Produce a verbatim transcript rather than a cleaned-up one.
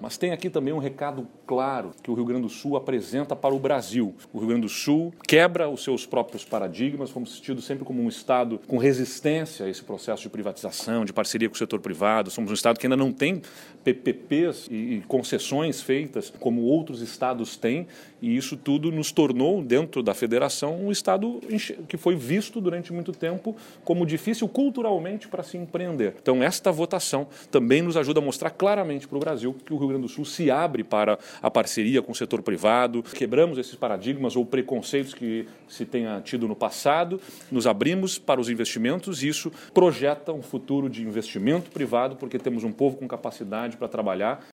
Mas tem aqui também um recado claro que o Rio Grande do Sul apresenta para o Brasil. O Rio Grande do Sul quebra os seus próprios paradigmas, fomos tidos sempre como um Estado com resistência a esse processo de privatização, de parceria com o setor privado. Somos um Estado que ainda não tem P P Ps e concessões feitas como outros estados têm, e isso tudo nos tornou, dentro da federação, um Estado que foi visto durante muito tempo como difícil culturalmente para se empreender. Então, esta votação também nos ajuda a mostrar claramente para o Brasil que o Rio Grande do Sul se abre para a parceria com o setor privado, quebramos esses paradigmas ou preconceitos que se tenha tido no passado, nos abrimos para os investimentos e isso projeta um futuro de investimento privado, porque temos um povo com capacidade para trabalhar